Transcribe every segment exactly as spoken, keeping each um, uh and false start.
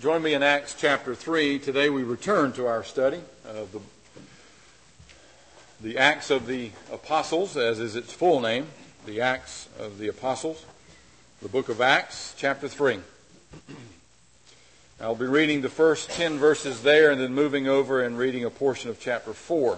Join me in Acts chapter three. Today we return to our study of the, the Acts of the Apostles, as is its full name, the Acts of the Apostles, the book of Acts, chapter three. I'll be reading the first ten verses there and then moving over and reading a portion of chapter four.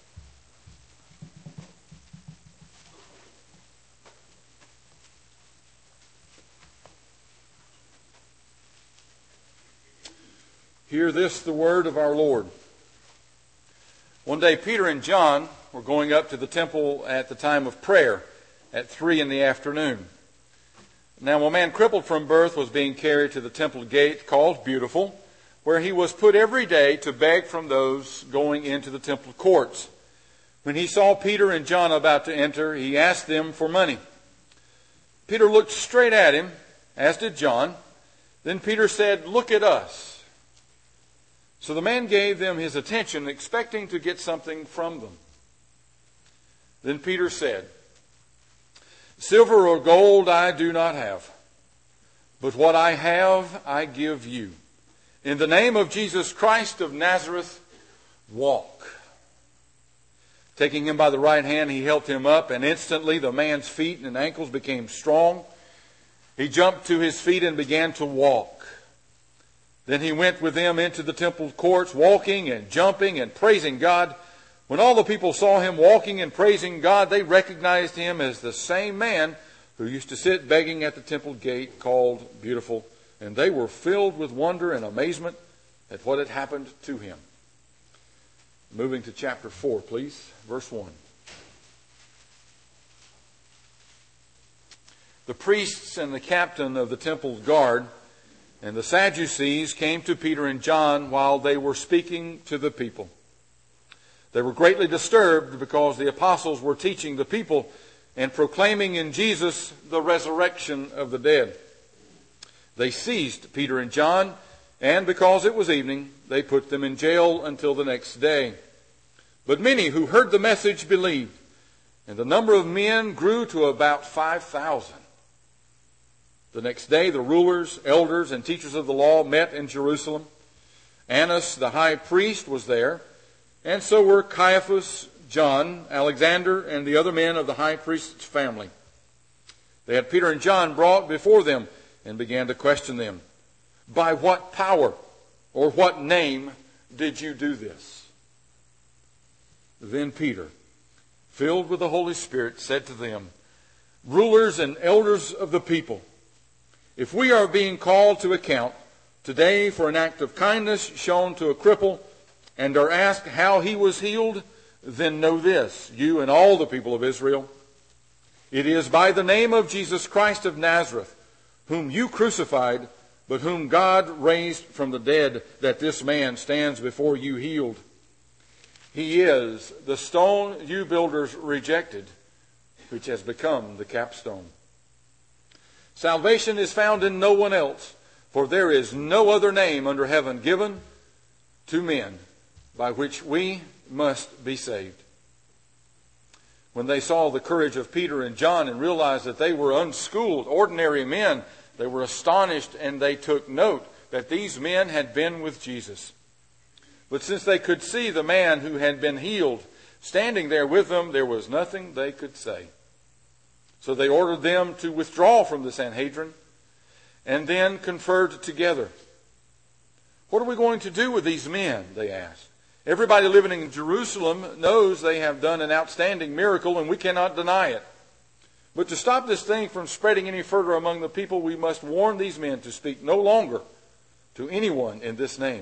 Hear this, the word of our Lord. One day Peter and John were going up to the temple at the time of prayer at three in the afternoon. Now a man crippled from birth was being carried to the temple gate called Beautiful, where he was put every day to beg from those going into the temple courts. When he saw Peter and John about to enter, he asked them for money. Peter looked straight at him, as did John. Then Peter said, "Look at us." So the man gave them his attention, expecting to get something from them. Then Peter said, "Silver or gold I do not have, but what I have I give you. In the name of Jesus Christ of Nazareth, walk." Taking him by the right hand, he helped him up, and instantly the man's feet and ankles became strong. He jumped to his feet and began to walk. Then he went with them into the temple courts, walking and jumping and praising God. When all the people saw him walking and praising God, they recognized him as the same man who used to sit begging at the temple gate called Beautiful, and they were filled with wonder and amazement at what had happened to him. Moving to chapter four, please, verse one. The priests and the captain of the temple guard and the Sadducees came to Peter and John while they were speaking to the people. They were greatly disturbed because the apostles were teaching the people and proclaiming in Jesus the resurrection of the dead. They seized Peter and John, and because it was evening, they put them in jail until the next day. But many who heard the message believed, and the number of men grew to about five thousand. The next day, the rulers, elders, and teachers of the law met in Jerusalem. Annas, the high priest, was there, and so were Caiaphas, John, Alexander, and the other men of the high priest's family. They had Peter and John brought before them and began to question them. "By what power or what name did you do this?" Then Peter, filled with the Holy Spirit, said to them, "Rulers and elders of the people, if we are being called to account today for an act of kindness shown to a cripple and are asked how he was healed, then know this, you and all the people of Israel. It is by the name of Jesus Christ of Nazareth, whom you crucified, but whom God raised from the dead, that this man stands before you healed. He is the stone you builders rejected, which has become the capstone. Salvation is found in no one else, for there is no other name under heaven given to men by which we must be saved." When they saw the courage of Peter and John and realized that they were unschooled, ordinary men, they were astonished, and they took note that these men had been with Jesus. But since they could see the man who had been healed standing there with them, there was nothing they could say. So they ordered them to withdraw from the Sanhedrin and then conferred together. "What are we going to do with these men?" they asked. "Everybody living in Jerusalem knows they have done an outstanding miracle, and we cannot deny it. But to stop this thing from spreading any further among the people, we must warn these men to speak no longer to anyone in this name."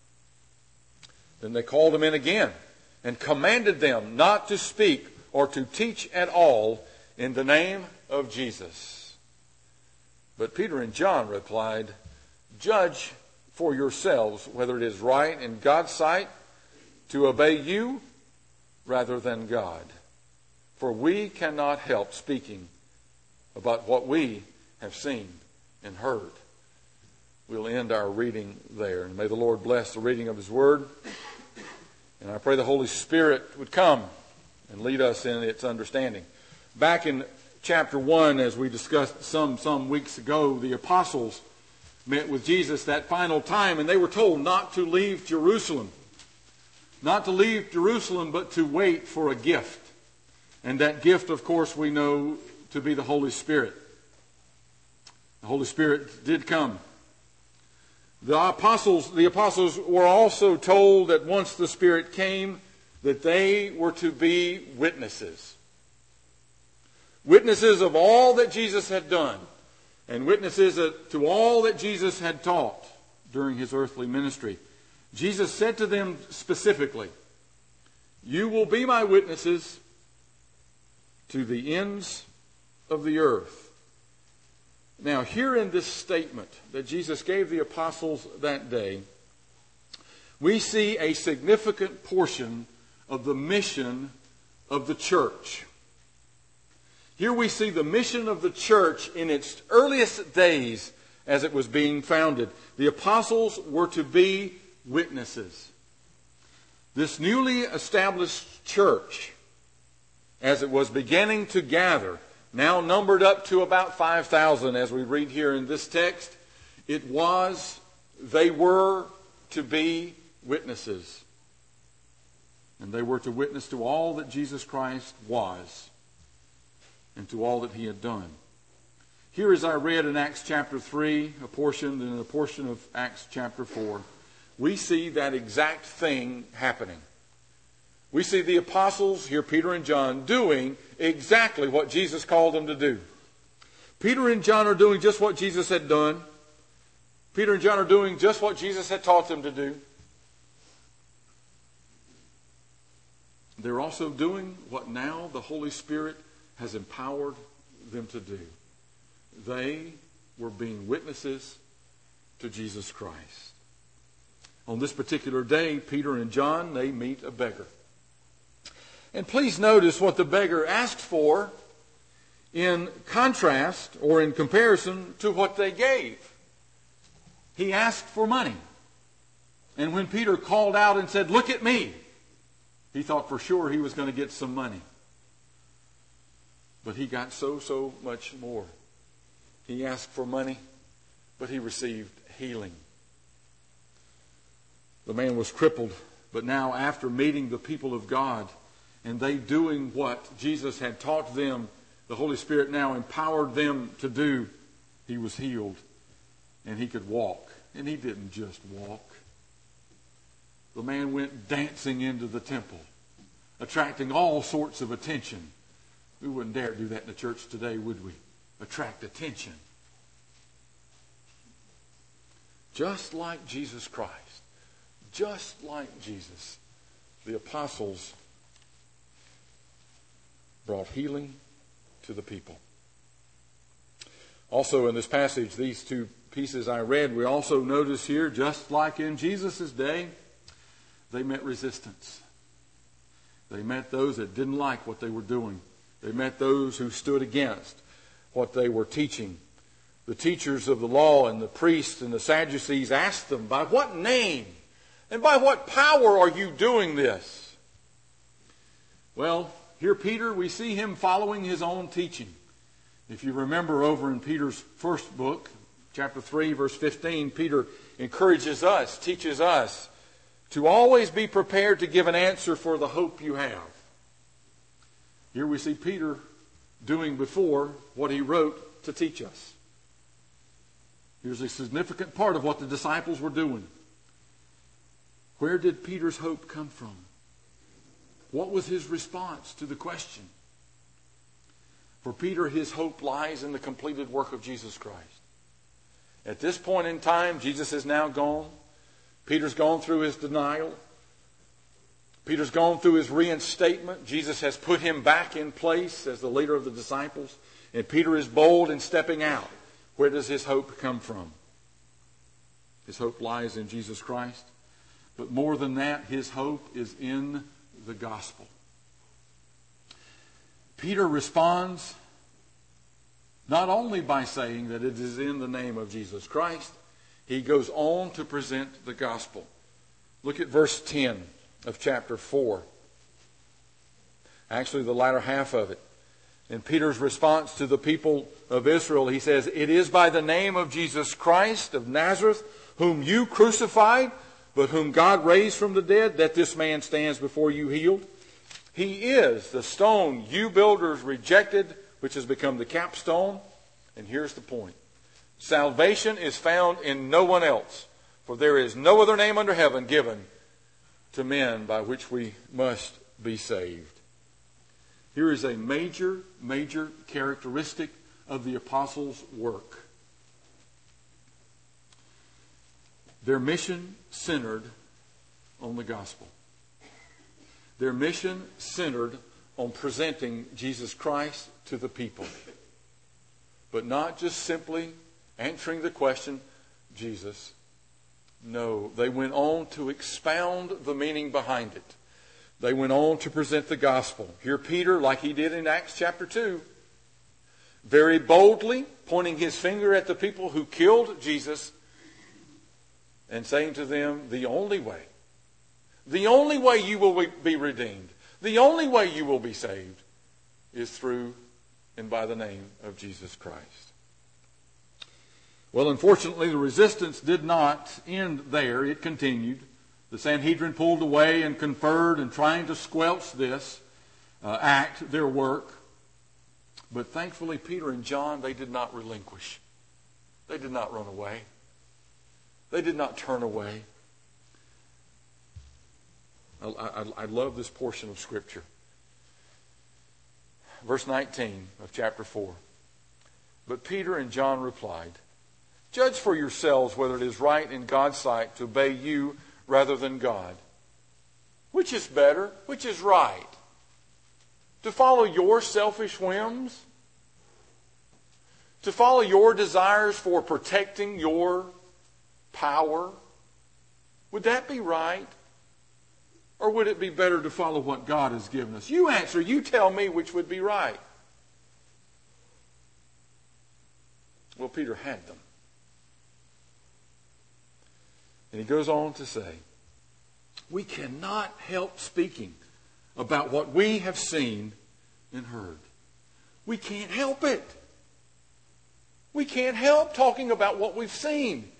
Then they called them in again and commanded them not to speak or to teach at all in the name of Jesus. But Peter and John replied, "Judge for yourselves whether it is right in God's sight to obey you rather than God. For we cannot help speaking about what we have seen and heard." We'll end our reading there. And may the Lord bless the reading of His Word. And I pray the Holy Spirit would come and lead us in its understanding. Back in chapter one, as we discussed some some weeks ago, the apostles met with Jesus that final time, and they were told not to leave Jerusalem. Not to leave Jerusalem, but to wait for a gift. And that gift, of course, we know to be the Holy Spirit. The Holy Spirit did come. The apostles, the apostles were also told that once the Spirit came, that they were to be witnesses. Witnesses of all that Jesus had done, and witnesses to all that Jesus had taught during his earthly ministry. Jesus said to them specifically, "You will be my witnesses to the ends of the earth." Now, here in this statement that Jesus gave the apostles that day, we see a significant portion of the mission of the church. Here we see the mission of the church in its earliest days as it was being founded. The apostles were to be witnesses. This newly established church, as it was beginning to gather, now numbered up to about five thousand as we read here in this text, it was, they were to be witnesses. And they were to witness to all that Jesus Christ was and to all that he had done. Here, as I read in Acts chapter three, a portion, and a portion of Acts chapter four, we see that exact thing happening. We see the apostles, here Peter and John, doing exactly what Jesus called them to do. Peter and John are doing just what Jesus had done. Peter and John are doing just what Jesus had taught them to do. They're also doing what now the Holy Spirit has empowered them to do. They were being witnesses to Jesus Christ. On this particular day, Peter and John, they meet a beggar. And please notice what the beggar asked for in contrast or in comparison to what they gave. He asked for money. And when Peter called out and said, "Look at me," he thought for sure he was going to get some money. But he got so, so much more. He asked for money, but he received healing. The man was crippled, but now after meeting the people of God and they doing what Jesus had taught them, the Holy Spirit now empowered them to do, he was healed and he could walk. And he didn't just walk. The man went dancing into the temple, attracting all sorts of attention. We wouldn't dare do that in the church today, would we? Attract attention. Just like Jesus Christ, just like Jesus, the apostles brought healing to the people. Also in this passage, these two pieces I read, we also notice here, just like in Jesus' day, they met resistance. They met those that didn't like what they were doing. They met those who stood against what they were teaching. The teachers of the law and the priests and the Sadducees asked them, "By what name and by what power are you doing this?" Well, here Peter, we see him following his own teaching. If you remember over in Peter's first book, chapter three, verse fifteen, Peter encourages us, teaches us to always be prepared to give an answer for the hope you have. Here we see Peter doing before what he wrote to teach us. Here's a significant part of what the disciples were doing. Where did Peter's hope come from? What was his response to the question? For Peter, his hope lies in the completed work of Jesus Christ. At this point in time, Jesus is now gone. Peter's gone through his denial. Peter's gone through his reinstatement. Jesus has put him back in place as the leader of the disciples. And Peter is bold in stepping out. Where does his hope come from? His hope lies in Jesus Christ. But more than that, his hope is in the gospel. Peter responds not only by saying that it is in the name of Jesus Christ, he goes on to present the gospel. Look at verse ten of chapter four. Actually, the latter half of it. In Peter's response to the people of Israel, he says, "It is by the name of Jesus Christ of Nazareth, whom you crucified, but whom God raised from the dead, that this man stands before you healed. He is the stone you builders rejected, which has become the capstone." And here's the point. Salvation is found in no one else, for there is no other name under heaven given to men by which we must be saved. Here is a major, major characteristic of the apostles' work. Their mission centered on the gospel. Their mission centered on presenting Jesus Christ to the people. But not just simply answering the question, Jesus. No, they went on to expound the meaning behind it. They went on to present the gospel. Here Peter, like he did in Acts chapter two, very boldly pointing his finger at the people who killed Jesus and saying to them, the only way, the only way you will be redeemed, the only way you will be saved is through and by the name of Jesus Christ. Well, unfortunately, the resistance did not end there. It continued. The Sanhedrin pulled away and conferred and trying to squelch this uh, act, their work. But thankfully, Peter and John, they did not relinquish. They did not run away. They did not turn away. I, I, I love this portion of Scripture. Verse nineteen of chapter four. But Peter and John replied, "Judge for yourselves whether it is right in God's sight to obey you rather than God. Which is better? Which is right? To follow your selfish whims? To follow your desires for protecting your power? Would that be right? Or would it be better to follow what God has given us? You answer, you tell me which would be right." Well, Peter had them. And he goes on to say, "We cannot help speaking about what we have seen and heard." We can't help it. We can't help talking about what we've seen.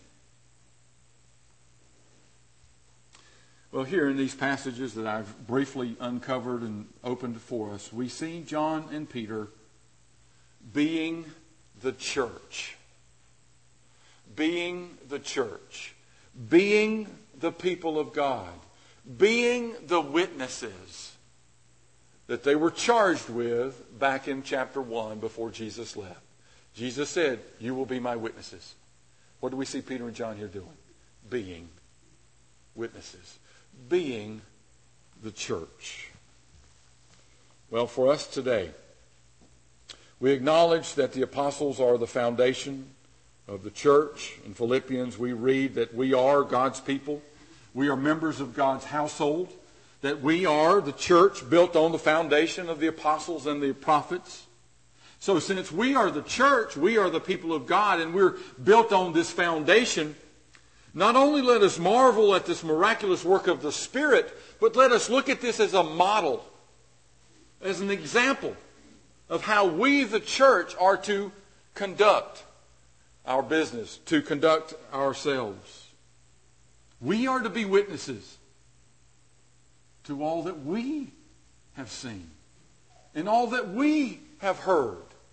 Well, here in these passages that I've briefly uncovered and opened for us, we see John and Peter being the church. Being the church. Being the people of God. Being the witnesses that they were charged with back in chapter one before Jesus left. Jesus said, "You will be my witnesses." What do we see Peter and John here doing? Being witnesses. Being the church. Well, for us today, we acknowledge that the apostles are the foundation of the church. In Philippians, we read that we are God's people. We are members of God's household. That we are the church built on the foundation of the apostles and the prophets. So since we are the church, we are the people of God, and we're built on this foundation, not only let us marvel at this miraculous work of the Spirit, but let us look at this as a model, as an example of how we, the church, are to conduct our business, to conduct ourselves. We are to be witnesses to all that we have seen and all that we have heard.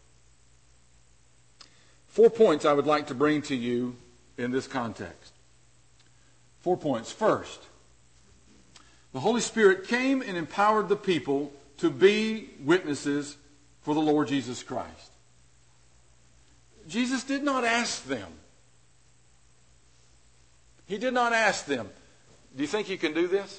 Four points I would like to bring to you in this context. Four points. First, the Holy Spirit came and empowered the people to be witnesses for the Lord Jesus Christ. Jesus did not ask them. He did not ask them, "Do you think you can do this?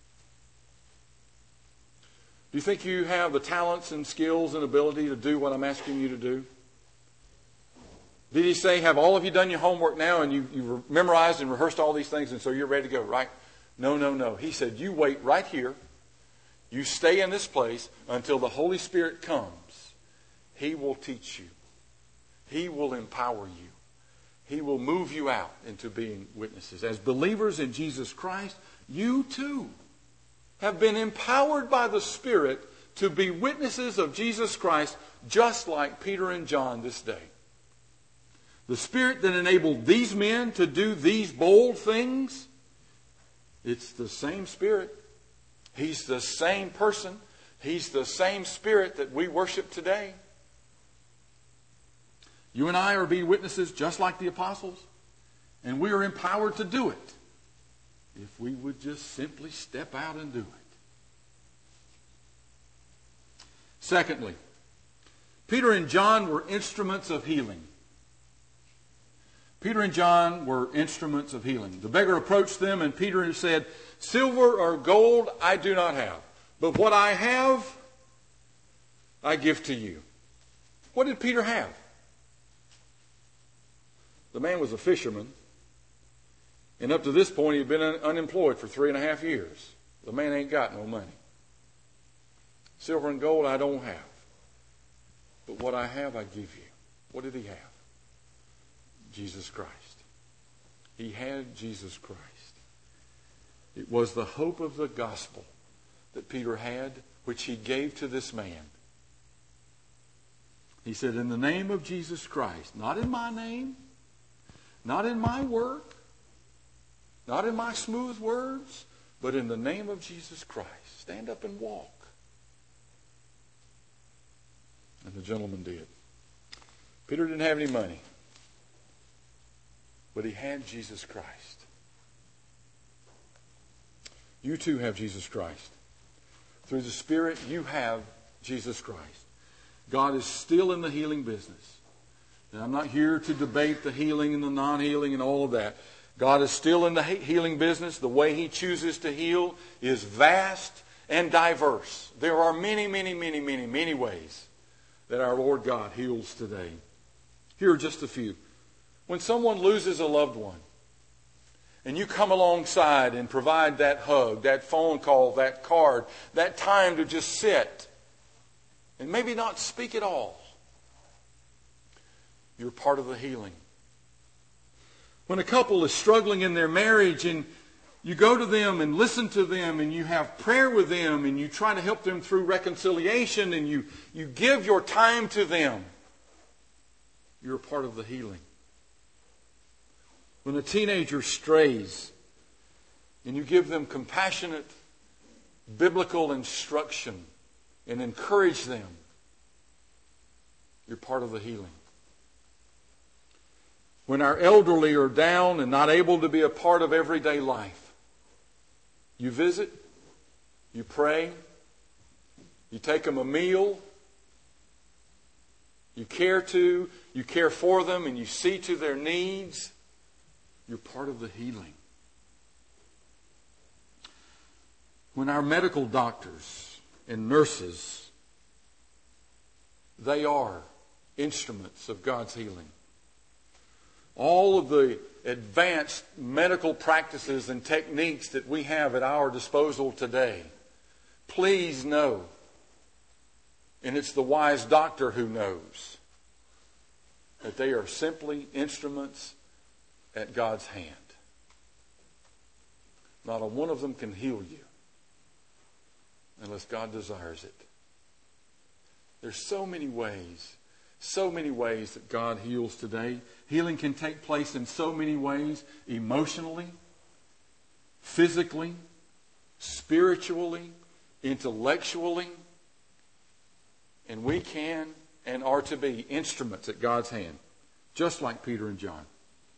Do you think you have the talents and skills and ability to do what I'm asking you to do?" Did he say, "Have all of you done your homework now and you, you've memorized and rehearsed all these things and so you're ready to go," right? No, no, no. He said, "You wait right here. You stay in this place until the Holy Spirit comes. He will teach you. He will empower you. He will move you out into being witnesses." As believers in Jesus Christ, you too have been empowered by the Spirit to be witnesses of Jesus Christ just like Peter and John this day. The Spirit that enabled these men to do these bold things, it's the same Spirit. He's the same person. He's the same Spirit that we worship today. You and I are to be witnesses just like the apostles, and we are empowered to do it if we would just simply step out and do it. Secondly, Peter and John were instruments of healing. Peter and John were instruments of healing. The beggar approached them, and Peter said, "Silver or gold I do not have, but what I have I give to you." What did Peter have? The man was a fisherman, and up to this point he had been un- unemployed for three and a half years. The man ain't got no money. Silver and gold I don't have, but what I have I give you. What did he have? Jesus Christ. He had Jesus Christ. It was the hope of the gospel that Peter had, which he gave to this man. He said, "In the name of Jesus Christ," not in my name, not in my work, not in my smooth words, but in the name of Jesus Christ. Stand up and walk. And the gentleman did. Peter didn't have any money, but he had Jesus Christ. You too have Jesus Christ. Through the Spirit, you have Jesus Christ. God is still in the healing business. And I'm not here to debate the healing and the non-healing and all of that. God is still in the healing business. The way He chooses to heal is vast and diverse. There are many, many, many, many, many ways that our Lord God heals today. Here are just a few. When someone loses a loved one, and you come alongside and provide that hug, that phone call, that card, that time to just sit and maybe not speak at all, you're part of the healing. When a couple is struggling in their marriage and you go to them and listen to them and you have prayer with them and you try to help them through reconciliation and you, you give your time to them, you're a part of the healing. When a teenager strays and you give them compassionate biblical instruction and encourage them, you're part of the healing. When our elderly are down and not able to be a part of everyday life, you visit, you pray, you take them a meal, you care to, you care for them, and you see to their needs. You're part of the healing. When our medical doctors and nurses, they are instruments of God's healing. All of the advanced medical practices and techniques that we have at our disposal today, please know, and it's the wise doctor who knows, that they are simply instruments at God's hand. Not a one of them can heal you unless God desires it. There's so many ways, so many ways that God heals today. Healing can take place in so many ways, emotionally, physically, spiritually, intellectually. And we can and are to be instruments at God's hand, just like Peter and John.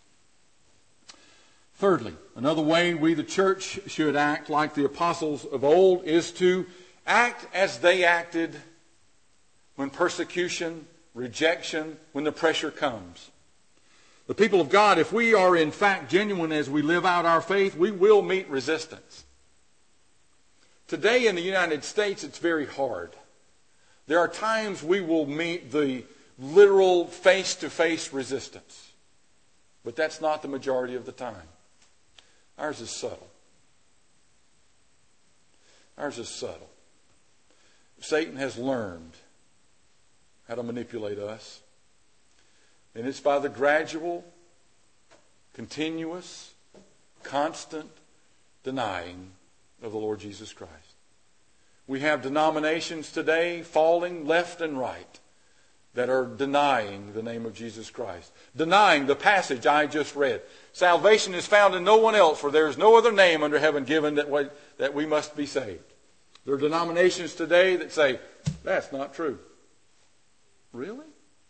Thirdly, another way we, the church, should act like the apostles of old is to act as they acted when persecution, rejection, when the pressure comes. The people of God, if we are in fact genuine as we live out our faith, we will meet resistance. Today in the United States, it's very hard. There are times we will meet the literal face-to-face resistance. But that's not the majority of the time. Ours is subtle. Ours is subtle. Satan has learned how to manipulate us. And it's by the gradual, continuous, constant denying of the Lord Jesus Christ. We have denominations today falling left and right that are denying the name of Jesus Christ, denying the passage I just read. Salvation is found in no one else, for there is no other name under heaven given that we, that we must be saved. There are denominations today that say, that's not true. Really?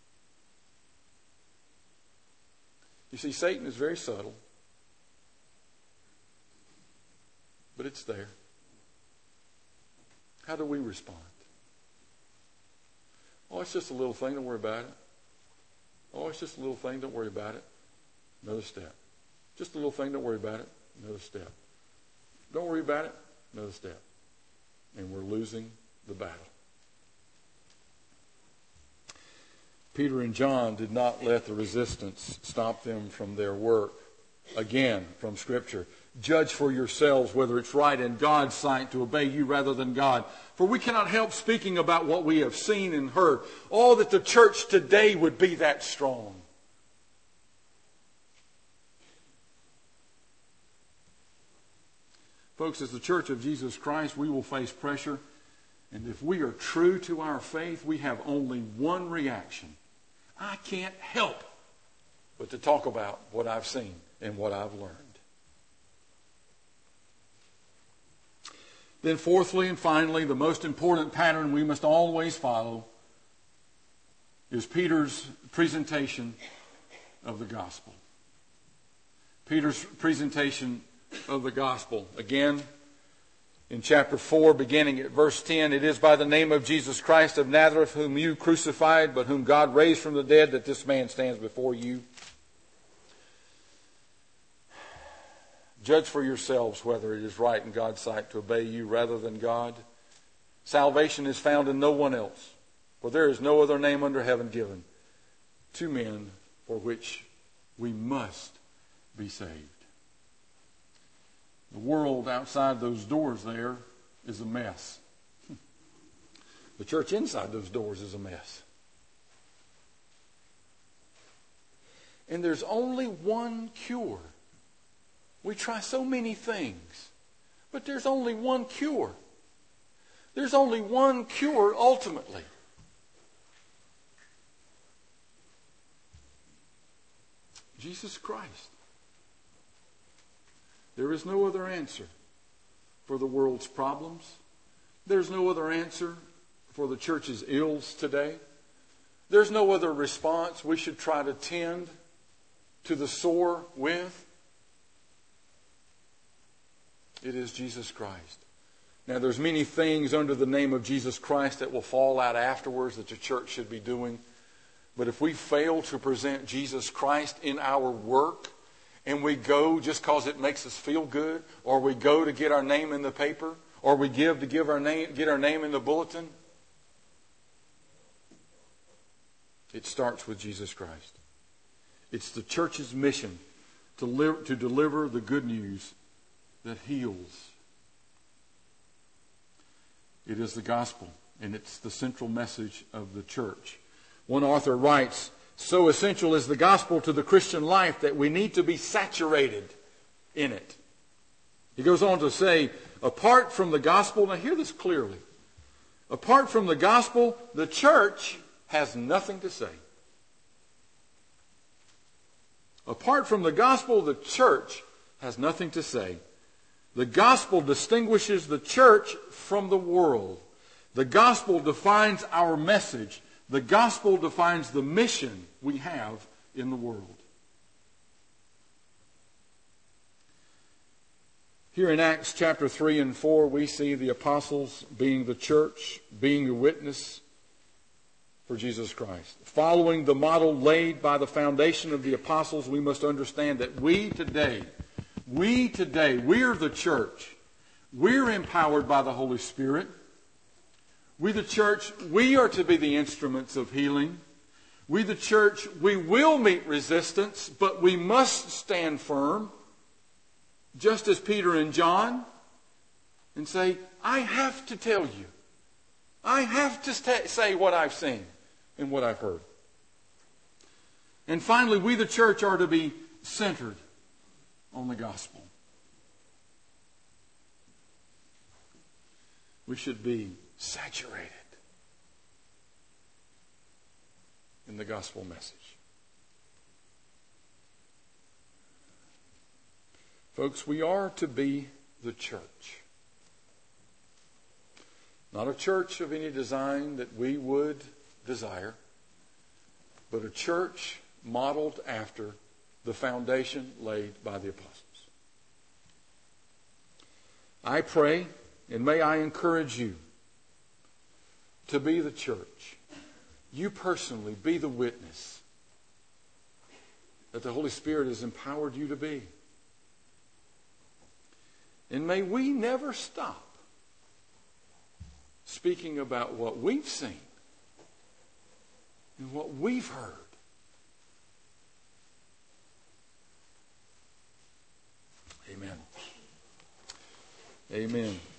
You see, Satan is very subtle, but it's there. How do we respond? Oh, it's just a little thing, don't worry about it. Oh, it's just a little thing, don't worry about it. Another step. Just a little thing, don't worry about it. Another step. Don't worry about it. Another step. And we're losing the battle. Peter and John did not let the resistance stop them from their work. Again, from Scripture. Judge for yourselves whether it's right in God's sight to obey you rather than God. For we cannot help speaking about what we have seen and heard. Oh, that the church today would be that strong. Folks, as the Church of Jesus Christ, we will face pressure. And if we are true to our faith, we have only one reaction. I can't help but to talk about what I've seen and what I've learned. Then fourthly and finally, the most important pattern we must always follow is Peter's presentation of the gospel. Peter's presentation of the gospel. Again, in chapter four, beginning at verse ten, it is by the name of Jesus Christ of Nazareth, whom you crucified, but whom God raised from the dead, that this man stands before you. Judge for yourselves whether it is right in God's sight to obey you rather than God. Salvation is found in no one else, for there is no other name under heaven given to men for which we must be saved. The world outside those doors there is a mess. The church inside those doors is a mess. And there's only one cure. We try so many things, but there's only one cure. There's only one cure ultimately. Jesus Christ. There is no other answer for the world's problems. There's no other answer for the church's ills today. There's no other response we should try to tend to the sore with. It is Jesus Christ. Now, there's many things under the name of Jesus Christ that will fall out afterwards that the church should be doing. But if we fail to present Jesus Christ in our work, and we go just because it makes us feel good, or we go to get our name in the paper, or we give to give our name, get our name in the bulletin, it starts with Jesus Christ. It's the church's mission to, live, to deliver the good news that heals. It is the gospel, and it's the central message of the church. One author writes, so essential is the gospel to the Christian life that we need to be saturated in it. He goes on to say, apart from the gospel, now hear this clearly, apart from the gospel, the church has nothing to say. Apart from the gospel, the church has nothing to say. The gospel distinguishes the church from the world. The gospel defines our message. The gospel defines the mission we have in the world. Here in Acts chapter three and four, we see the apostles being the church, being a witness for Jesus Christ. Following the model laid by the foundation of the apostles, we must understand that we today, we today, we're the church. We're empowered by the Holy Spirit. We the church, we are to be the instruments of healing. We the church, we will meet resistance, but we must stand firm, just as Peter and John, and say, I have to tell you. I have to st- say what I've seen and what I've heard. And finally, we the church are to be centered on the gospel. We should be saturated in the gospel message. Folks, we are to be the church. Not a church of any design that we would desire, but a church modeled after the foundation laid by the apostles. I pray, and may I encourage you to be the church. You personally be the witness that the Holy Spirit has empowered you to be. And may we never stop speaking about what we've seen and what we've heard. Amen. Amen.